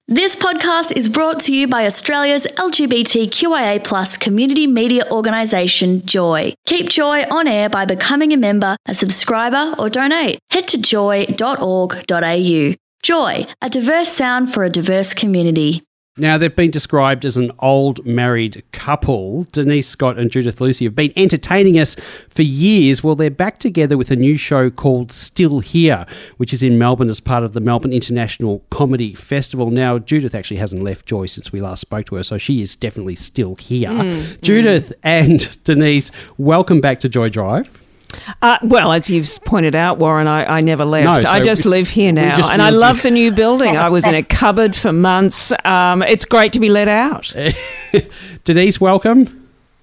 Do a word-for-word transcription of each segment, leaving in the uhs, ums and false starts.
This podcast is brought to you by Australia's L G B T Q I A plus community media organisation, Joy. Keep Joy on air by becoming a member, a subscriber or donate. Head to joy dot org dot a u. Joy, a diverse sound for a diverse community. Now, they've been described as an old married couple. Denise Scott and Judith Lucy have been entertaining us for years. Well, they're back together with a new show called Still Here, which is in Melbourne as part of the Melbourne International Comedy Festival. Now, Judith actually hasn't left Joy since we last spoke to her, so she is definitely still here. Mm, Judith mm. and Denise, welcome back to Joy Drive. Uh, well, as you've pointed out, Warren, I, I never left. No, so I just we, live here now, and I love the new building. I was in a cupboard for months. Um, it's great to be let out. Denise, welcome.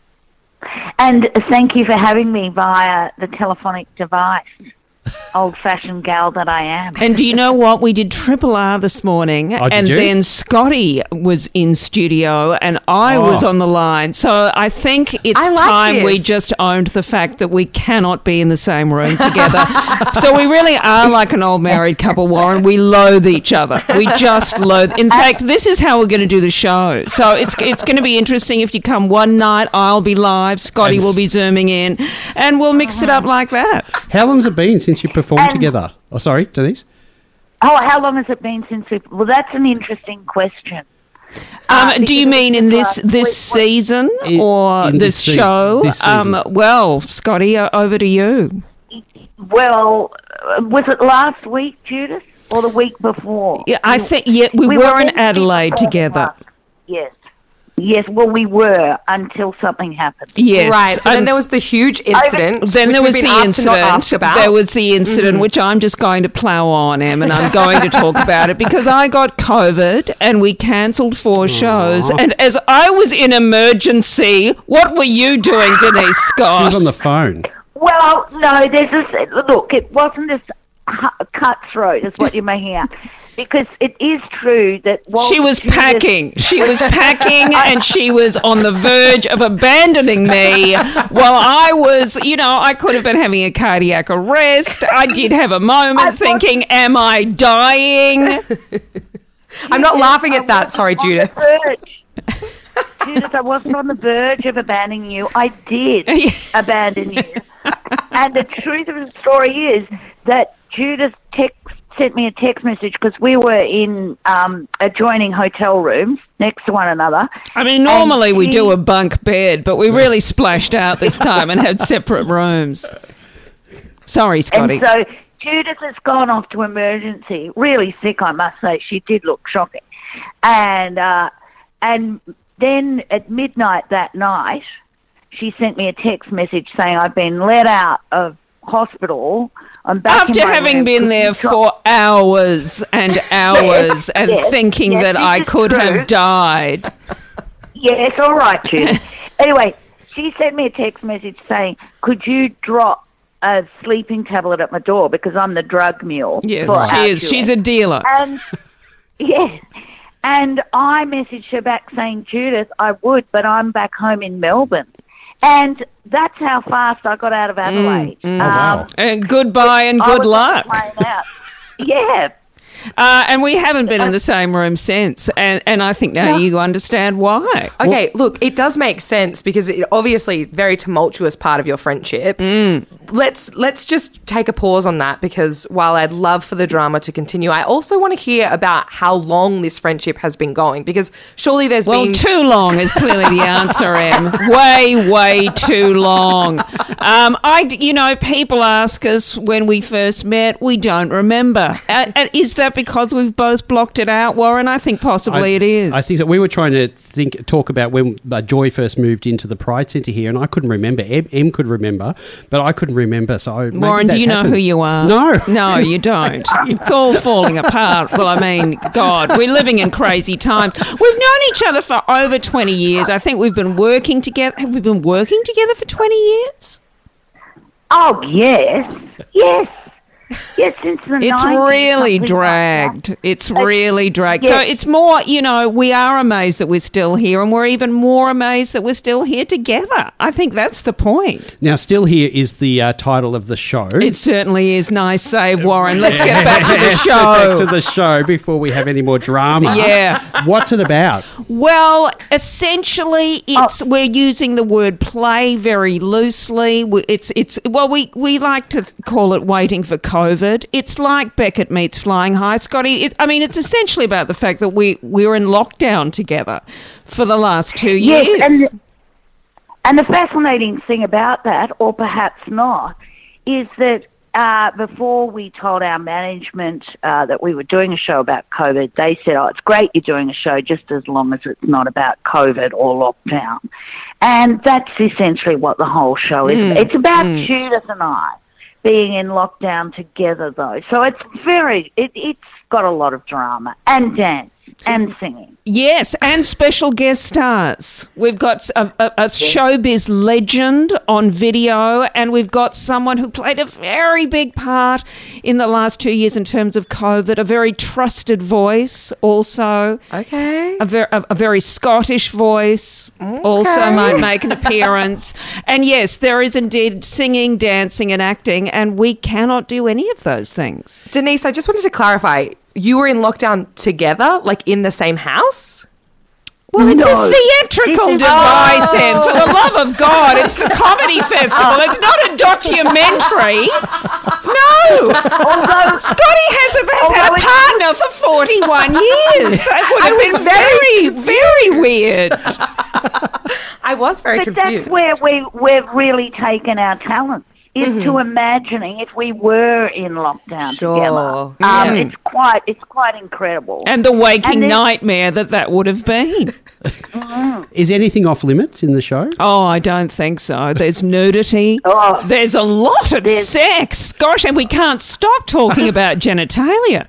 And thank you for having me via the telephonic device. Old-fashioned gal that I am. And do you know what? We did Triple R this morning, oh, and you? then Scotty was in studio, and I oh. was on the line. So I think it's I like time this. we just owned the fact that we cannot be in the same room together. So we really are like an old married couple, Warren. We loathe each other. We just loathe. In fact, this is how we're going to do the show. So it's it's going to be interesting. If you come one night, I'll be live, Scotty will be zooming in, and we'll mix it up like that. How long's it been since you performed and, together? Oh, sorry, Denise? Oh, how long has it been since we... Well, that's an interesting question. Um, uh, do you mean in this this season in, or in this, this show? This um, well, Scotty, uh, over to you. Well, was it last week, Judith, or the week before? Yeah, I think yeah, we, we were, were in Adelaide together. Yes. Yes, well, we were until something happened. Yes. Right, so um, then there was the huge incident. Then there was the incident. About. There was the incident, mm-hmm. which I'm just going to plough on, Em, and I'm going to talk about it because I got COVID and we cancelled four shows. And as I was in emergency, what were you doing, Denise Scott? She was on the phone. Well, no, there's this, look, it wasn't as cutthroat as what you may hear. Because it is true that while she was Judith packing, she was packing, and she was on the verge of abandoning me. While I was, you know, I could have been having a cardiac arrest. I did have a moment thinking, "Am I dying?" I'm not laughing at that. Sorry, Judith. Judith, I wasn't on the verge of abandoning you. I did abandon you. And the truth of the story is that Judith text. sent me a text message because we were in um, adjoining hotel rooms next to one another. I mean, normally she, we do a bunk bed, but we really splashed out this time and had separate rooms. Sorry, Scotty. And so Judith has gone off to emergency, really sick, I must say. She did look shocking. And, uh, and then at midnight that night, she sent me a text message saying, I've been let out of hospital. I'm back After having been there for hours and hours yes, and yes, thinking yes, that I could true. have died. Yes, all right, Judith. Anyway, she sent me a text message saying, could you drop a sleeping tablet at my door because I'm the drug mule. Yes, she is. She's a dealer. And, yes. And I messaged her back saying, Judith, I would, but I'm back home in Melbourne. And that's how fast I got out of Adelaide. Mm, mm. Um, oh, wow. And goodbye and good luck. Yeah. Uh, and we haven't been in the same room since, and, and I think now no. you understand why. Okay, well, look, it does make sense because it obviously very tumultuous part of your friendship. Mm. Let's let's just take a pause on that because while I'd love for the drama to continue, I also want to hear about how long this friendship has been going because surely there's well, been... Well, too long is clearly the answer, Em. Way, way too long. Um, I, you know, people ask us when we first met, we don't remember. Uh, and is that because we've both blocked it out, Warren? I think possibly I, it is. I think that we were trying to think, talk about when uh, Joy first moved into the Pride Centre here, and I couldn't remember. Em, Em could remember, but I couldn't remember. So maybe Warren, do you happens. know who you are? No, no, you don't. It's all falling apart. Well, I mean, God, we're living in crazy times. We've known each other for over twenty years. I think we've been working together. Have we been working together for twenty years? Oh yes, yes. Yes, since the It's nineties, really something like dragged. that. It's really dragged. So yes. it's more, you know, we are amazed that we're still here, and we're even more amazed that we're still here together. I think that's the point. Now, Still Here is the uh, title of the show. It certainly is. Nice save, Warren. Let's get back to the show. Back to the show before we have any more drama. Yeah. What's it about? Well, essentially, it's we're using the word play very loosely. We- It's it's well, we we like to call it waiting for COVID. It's like Beckett meets Flying High, Scotty. It, I mean, it's essentially about the fact that we we were in lockdown together for the last two Yes, years. and the, and the fascinating thing about that, or perhaps not, is that uh, before we told our management uh, that we were doing a show about COVID, they said, oh, it's great you're doing a show just as long as it's not about COVID or lockdown. And that's essentially what the whole show is. Mm, It's about mm. Judith and I being in lockdown together, though. So it's very, it, it's got a lot of drama and dance and singing. Yes, and special guest stars. We've got a, a, a showbiz legend on video, and we've got someone who played a very big part in the last two years in terms of COVID, a very trusted voice also. Okay. A, ver- a, a very Scottish voice also might make an appearance. And yes, there is indeed singing, dancing and acting, and we cannot do any of those things. Denise, I just wanted to clarify. You were in lockdown together, like in the same house? Well, it's No. a theatrical This is- device, Oh. and for the love of God, it's the comedy festival. It's not a documentary. No. Although, Scotty has, a, has had a Although partner for forty-one years. That would have I was been very, very weird. I was very but confused. that's where we, we've really taken our talents, is to imagining if we were in lockdown Sure. together. Um, Yeah. It's quite, it's quite incredible. And the waking And then- nightmare that that would have been. Is anything off limits in the show? Oh, I don't think so. There's nudity. Oh. There's a lot of There's- sex. Gosh, and we can't stop talking about genitalia.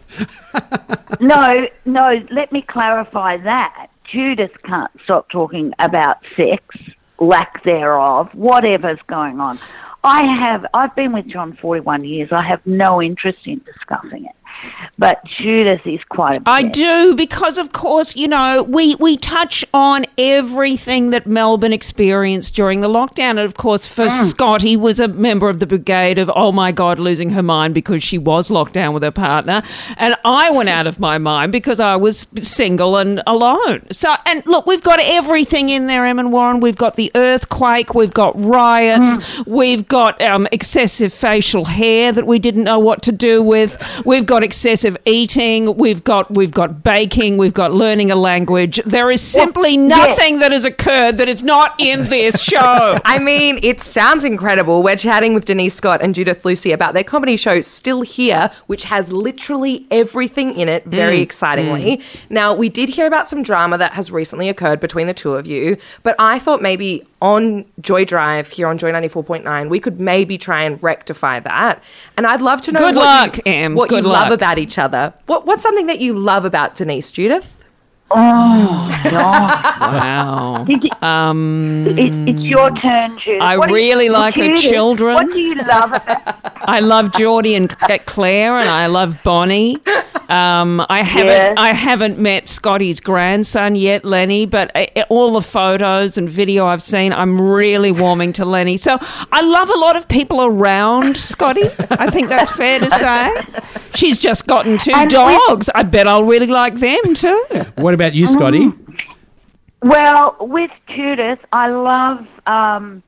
No, no, let me clarify that. Judith can't stop talking about sex, lack thereof, whatever's going on. I have, I've been with John forty-one years. I have no interest in discussing it. But Judith is quite I obsessed. do, because of course, you know, we, we touch on everything that Melbourne experienced during the lockdown. And of course, for Scotty was a member of the brigade of, oh my God, losing her mind because she was locked down with her partner. And I went out of my mind because I was single and alone. So, and look, we've got everything in there, Em and Warren. We've got the earthquake, we've got riots, we've got um, excessive facial hair that we didn't know what to do with. We've got excessive eating, we've got we've got baking, we've got learning a language. There is simply nothing that has occurred that is not in this show. I mean, it sounds incredible. We're chatting with Denise Scott and Judith Lucy about their comedy show Still Here, which has literally everything in it, very excitingly. Now, we did hear about some drama that has recently occurred between the two of you, but I thought maybe on Joy Drive here on Joy ninety-four point nine, we could maybe try and rectify that. And I'd love to know Good what luck, you, Em. what Good you love luck. about each other. What, what's something that you love about Denise, Judith? Oh, God. Wow. Did you- Um, it, it's your turn, Judith. I What do you- really like her Judith, children. What do you love about I love Geordie and Claire, and I love Bonnie. Um, I haven't Yes. I haven't met Scotty's grandson yet, Lenny, but uh, all the photos and video I've seen, I'm really warming to Lenny. So I love a lot of people around Scotty. I think that's fair to say. She's just gotten two And with- dogs. I bet I'll really like them too. What about you, Scotty? Well, with Judith, I love, um,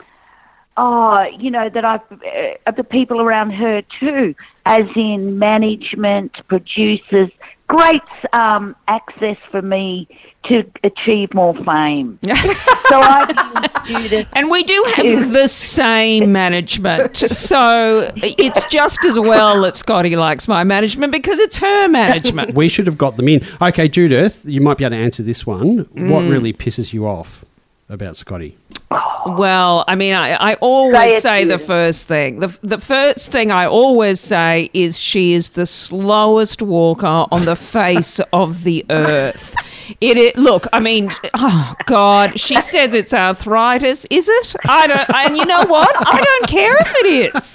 oh, you know, that I've, uh, the people around her too, as in management, producers, great um, access for me to achieve more fame. So I think Judith... And we do have the same management. So it's just as well that Scotty likes my management because it's her management. We should have got them in. Okay, Judith, you might be able to answer this one. What really pisses you off about Scotty? Well, I mean, I, I Say always it, say the Judith. first thing. The, the first thing I always say is she is the slowest walker on the face of the earth. It, it look, I mean, oh God, she says it's arthritis. Is it? I don't. And you know what? I don't care if it is.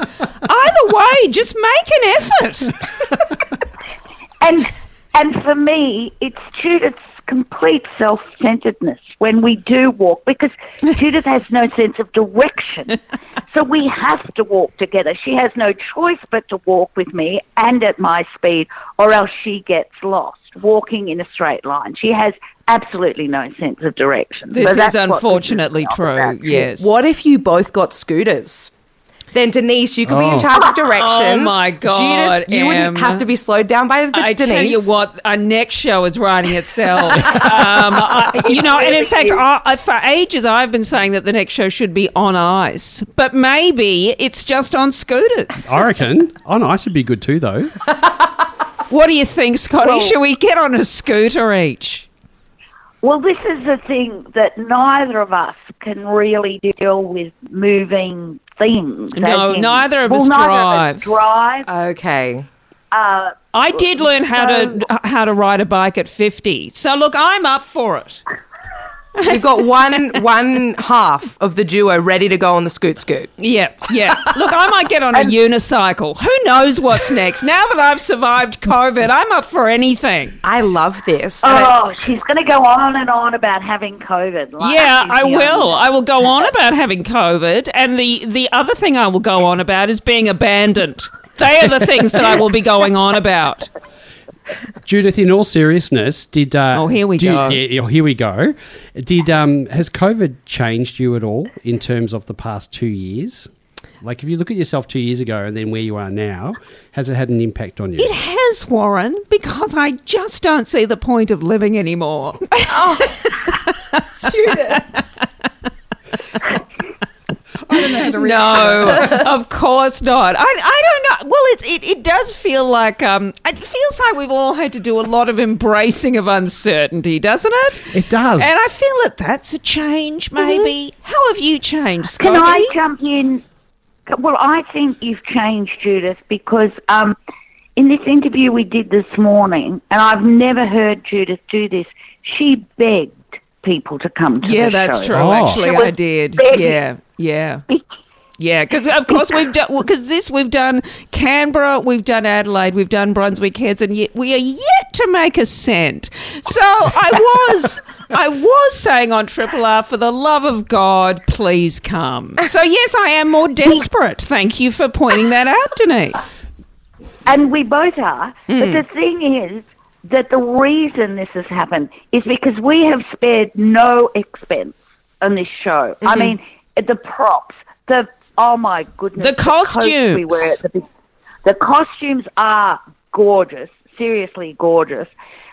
Either way, just make an effort. And and for me, it's Judith's complete self-centeredness when we do walk, because Judith has no sense of direction. So we have to walk together. She has no choice but to walk with me and at my speed, or else she gets lost walking in a straight line. She has absolutely no sense of direction. This So is that's what unfortunately this is true, about. yes. What if you both got scooters? Then Denise, you could be Oh. in charge of directions. Oh, my God, Judith, you wouldn't Em. have to be slowed down by the I Denise. tell you what, our next show is writing itself. um, I, you know, and in fact, I, I, for ages I've been saying that the next show should be on ice, but maybe it's just on scooters. I reckon on ice would be good too, though. What do you think, Scotty? Well- Should we get on a scooter each? Well, this is the thing that neither of us can really deal with moving things. No, as in- neither of well, us neither drive. Of us drive. Okay. Uh, I did learn how So- to how to ride a bike at fifty. So look, I'm up for it. You've got one one half of the duo ready to go on the scoot scoot. Yeah, yeah. Look, I might get on a unicycle. Who knows what's next? Now that I've survived COVID, I'm up for anything. I love this. And I- oh, she's going to go on and on about having COVID. Like Yeah, she's I the will. only- I will go on about having COVID, and the the other thing I will go on about is being abandoned. They are the things that I will be going on about. Judith, in all seriousness, did uh, Oh, here we do- go. Yeah, yeah, here we go. Did um, has COVID changed you at all in terms of the past two years? Like, if you look at yourself two years ago and then where you are now, has it had an impact on you? It has, Warren, because I just don't see the point of living anymore. No, of course not. I, I don't know. Well, it's, it, it does feel like, um, it feels like we've all had to do a lot of embracing of uncertainty, doesn't it? It does. And I feel that that's a change, maybe. How have you changed, Scotty? Can I jump in? Well, I think you've changed, Judith, because um, in this interview we did this morning, and I've never heard Judith do this, she begged people to come to Yeah, the that's show. true. Oh. Actually, She I was did. begging. Yeah, yeah. Yeah, because of course we've done because this we've done Canberra, we've done Adelaide, we've done Brunswick Heads, and yet we are yet to make a cent. So I was I was saying on Triple R, for the love of God, please come. So yes, I am more desperate. Thank you for pointing that out, Denise. And we both are. Hmm. But the thing is that the reason this has happened is because we have spared no expense on this show. Mm-hmm. I mean, the props, the, oh my goodness. The coats we costumes. wear at the, big- the costumes are gorgeous, seriously gorgeous,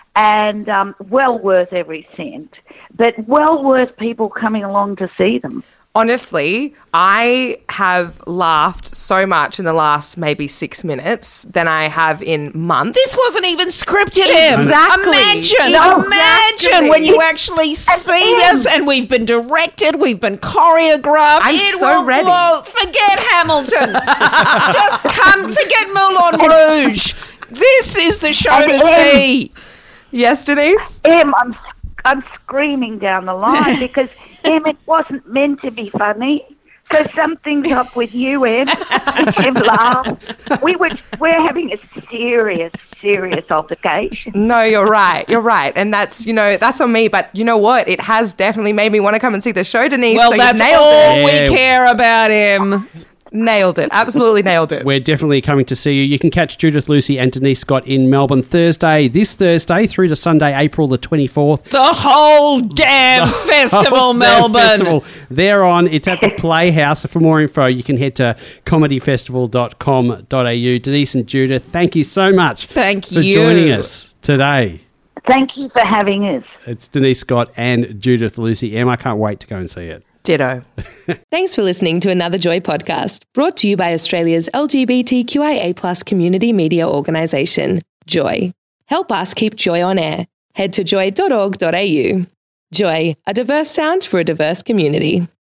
and um, well worth every cent, but well worth people coming along to see them. Honestly, I have laughed so much in the last maybe six minutes than I have in months. This wasn't even scripted, Em. Exactly. Imagine, No, imagine exactly. when you actually see Em. us, and we've been directed, we've been choreographed. I'm it so will ready. blow. Forget Hamilton. Just come. Forget Moulin Rouge. This is the show And to Em. see. Yes, Denise? Em, I'm, I'm screaming down the line because, Em, it wasn't meant to be funny. So something's up with you, Em. You've laughed. We were, we're having a serious, serious altercation. No, you're right. You're right. And that's, you know, that's on me. But you know what? It has definitely made me want to come and see the show, Denise. Well, so that's you nailed all it. we Yeah. care about, Em. Nailed it. Absolutely nailed it. We're definitely coming to see you. You can catch Judith Lucy and Denise Scott in Melbourne Thursday, this Thursday, through to Sunday, April the twenty-fourth. The whole damn festival, Oh, Melbourne. that festival. They're on. It's at the Playhouse. For more info, you can head to comedy festival dot com dot a u. Denise and Judith, thank you so much Thank for you. joining us today. Thank you for having us. It's Denise Scott and Judith Lucy. Em, I can't wait to go and see it. Ditto. Thanks for listening to another Joy podcast, brought to you by Australia's L G B T Q I A plus community media organisation, Joy. Help us keep Joy on air. Head to joy dot org dot a u. Joy, a diverse sound for a diverse community.